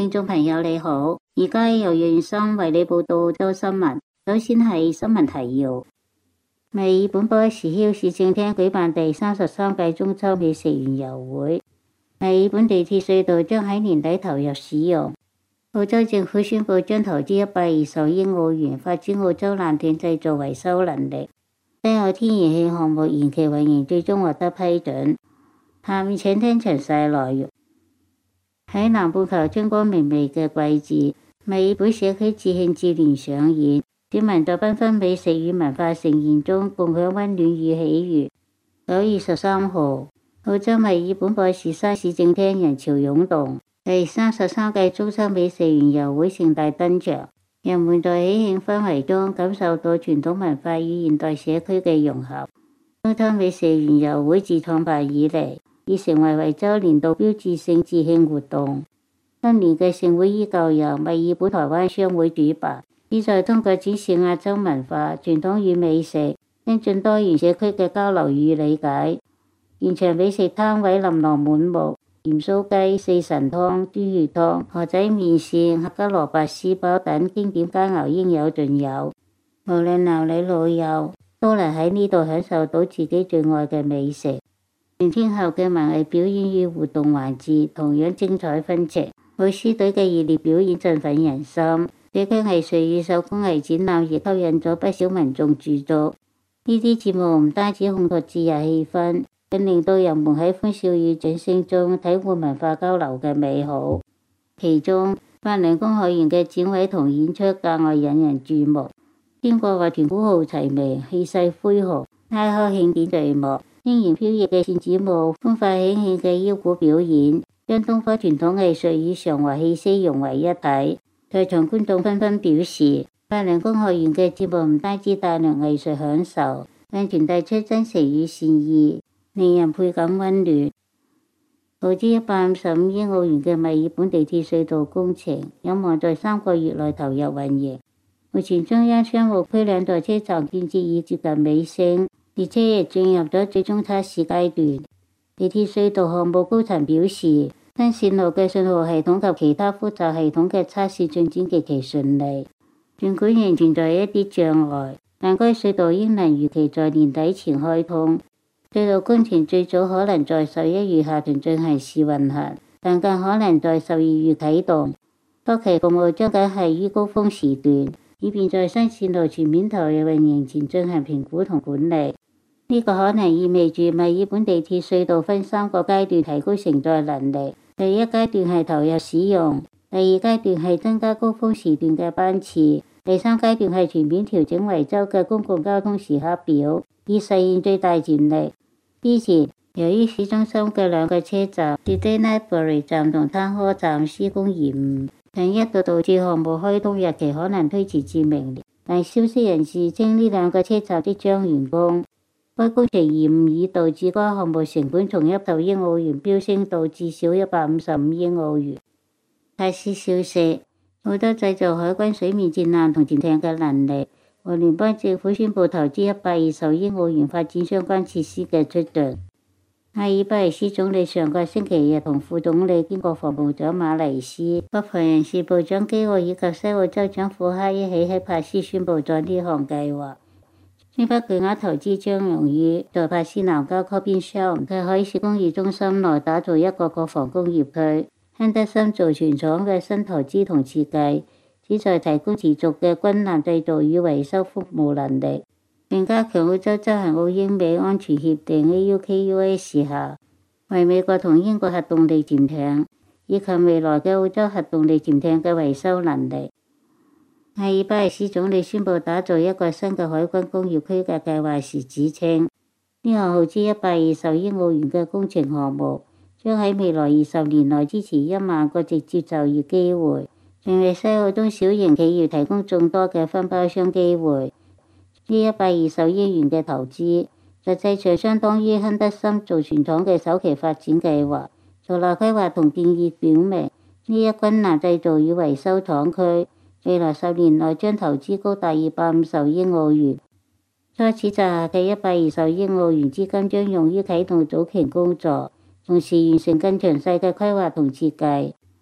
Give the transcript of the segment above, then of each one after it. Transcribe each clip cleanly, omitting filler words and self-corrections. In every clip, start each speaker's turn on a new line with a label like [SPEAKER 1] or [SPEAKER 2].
[SPEAKER 1] 聽眾朋友你好，而家由袁生為你報道州新聞。首先係新聞提要：墨爾本波士囂市政廳舉辦第33屆中秋美食園遊會。墨爾本地鐵隧道將喺年底投入使用。澳洲政府宣布將投資120億澳元發展澳洲艦艇製造維修能力。西澳天然氣項目延期運營最終獲得批准。下面請聽詳細內容。喺南半球春光明媚嘅季節，墨爾本社區節慶接連上演，市民在繽紛美食與文化盛宴中共享溫暖與喜悅。9月13號，澳洲墨爾本博士山市政廳人潮湧動，第33屆中秋美食園遊會盛大登場，人們在喜慶氛圍中感受到傳統文化與現代社區嘅融合。中秋美食園遊會自創辦以嚟，已成為維州年度標誌性節慶活動。今年嘅盛會依舊由墨爾本台灣商會主辦，旨在通過展示亞洲文化、傳統與美食，增進多元社區嘅交流與理解。現場美食攤位琳琅滿目，鹽酥雞、四神湯、豬血湯、河仔麵線、客家蘿蔔絲包等經典佳餚應有盡有。無論男女老幼，都能喺呢度享受到自己最愛嘅美食。全天候嘅文藝表演與互動環節同樣精彩紛呈，舞獅隊嘅熱烈表演振奮人心。社區藝術與手工藝展覽亦吸引咗不少民眾駐足。呢啲節目唔單止烘托節日氣氛，更令到人們喺歡笑與掌聲中體會文化交流嘅美好。其中，法輪功學員嘅展位同演出格外引人注目。天國樂團鼓號齊鳴，氣勢恢宏，拉開慶典序幕。輕然飄逸嘅扇子舞，歡快喜慶嘅腰鼓表演，將東方傳統藝術與祥和氣息融為一體。在場觀眾紛紛表示，法輪功學員嘅節目唔單止帶來藝術享受，更傳遞出真誠與善意，令人倍感溫暖。耗資155億澳元嘅墨爾本地鐵隧道工程，有望在3個月內投入運營。目前中央商務區2座車站建設已接近尾聲，列車亦進入咗最終測試階段。地鐵隧道項目高層表示，新線路嘅信號系統及其他複雜系統嘅測試進展極其順利，儘管仍存在一啲障礙，但該隧道應能如期在年底前開通。隧道工程最早可能在11月下旬進行試運行，但更可能在12月啟動。初期服務將僅係於高峰時段，以便在新線路全面投入運營前進行評估同管理。呢個可能意味住墨爾本地鐵隧道分3個階段提高承載能力。第一階段係投入使用，第二階段係增加高峰時段嘅班次，第三階段係全面調整維州嘅公共交通時刻表，以實現最大潛力。之前，由於市中心嘅2個車站 Sydneybury 站同灘柯站施工延誤，曾一度導致項目開通日期可能推遲至明年。但消息人士稱呢2個車站即將完工。該工程延誤已導致該項目成本從10億澳元飆升到至少155億澳元。泰斯消息，澳洲製造海軍水面戰艦同潛艇嘅能力，和聯邦政府宣布投資120億澳元發展相關設施嘅促進。阿爾巴尼斯總理上個星期日同副總理兼國防部長馬黎斯、國防人事部長基奧以及西澳州長庫克一起喺帕斯宣布咗呢項計劃。呢筆巨額投資將用於在帕斯南郊 Coppin Shell 嘅海事工業中心內打造一個國防工業區。亨德森造船廠嘅新投資同設計，旨在提供持續嘅軍艦製造與維修服務能力，並加強澳洲執行澳英美安全協定 AUKUS 下為美國同英國核動力潛艇以及未來嘅澳洲核動力潛艇嘅維修能力。阿爾巴尼斯總理宣布打造一個新嘅海軍工業區嘅計劃時指稱，呢項耗資120億澳元嘅工程項目將喺未來20年內支持1萬個直接就業機會，並為西澳中小型企業提供眾多嘅分包商機會。呢120億元嘅投資，實際上相當於亨德森造船廠嘅首期發展計劃。獨立規劃同建議表明，呢一軍艦製造與維修廠區未來10年內將投資高達250億澳元。初始擲下嘅120億澳元資金將用於啟動早期工作，同時完成更詳細嘅規劃同設計。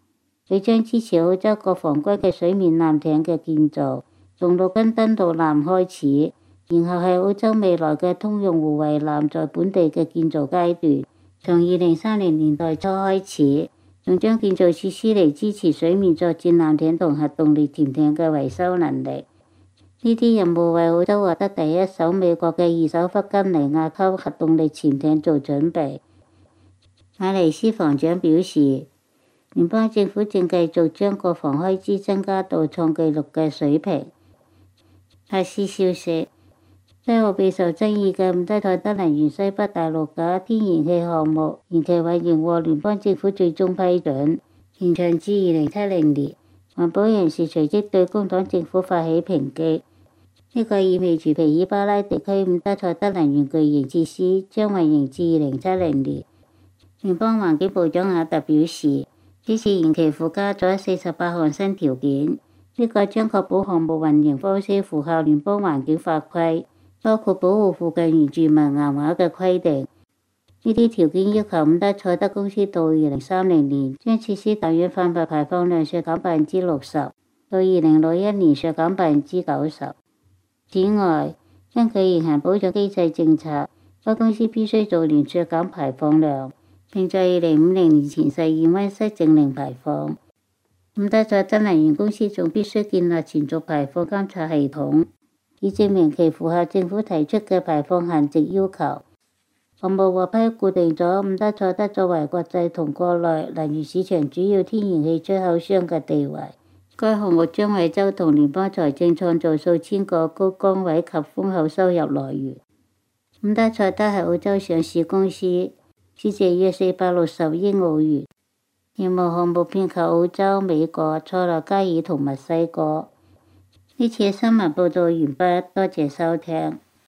[SPEAKER 1] 佢將支持澳洲國防軍嘅水面艦艇嘅建造，從陸軍登陸艦開始，然後係澳洲未來嘅通用護衛艦在本地嘅建造階段，從2030年代初開始，仲將建造設施嚟支持水面作戰艦艇同核動力潛艇嘅維修能力。呢啲任務為澳洲獲得第一艘美國嘅二手弗吉尼亞級核動力潛艇做準備。馬尼斯防長表示，聯邦政府正繼續將國防開支增加到創紀錄嘅水平。塔斯消息，西澳備受爭議嘅伍德塞德能源西北大陸架天然氣項目延期委員獲聯邦政府最終批准，延長至2070年。環保人士隨即對工黨政府發起抨擊。呢個意味住皮爾巴拉地區伍德塞德能源巨型設施將運營至2070年。聯邦環境部長亞特表示，呢次延期附加咗48項新條件，呢個將確保項目運營方式符合聯邦環境法規，包括保護附近原住民岩畫嘅規定。呢啲條件要求伍德塞德公司到2030年將設施氮氧化物排放量削減60%，到2061年削減90%。此外，根據現行保障機制政策，該公司必須逐年削減排放量，並在2050年前實現溫室淨零排放。伍德塞德能源公司仲必須建立持續排放監察系統，以證明其符合政府提出嘅排放限值要求。項目獲批固定咗伍德塞德作為國際同國內能源市場主要天然氣出口商嘅地位。該項目將為州同聯邦財政創造數千個高崗位及豐厚收入來源。伍德塞德係澳洲上市公司，市值約460億澳元，業務項目遍及澳洲、美國、塞內加爾同墨西哥。呢次新聞報導完畢，多謝收聽。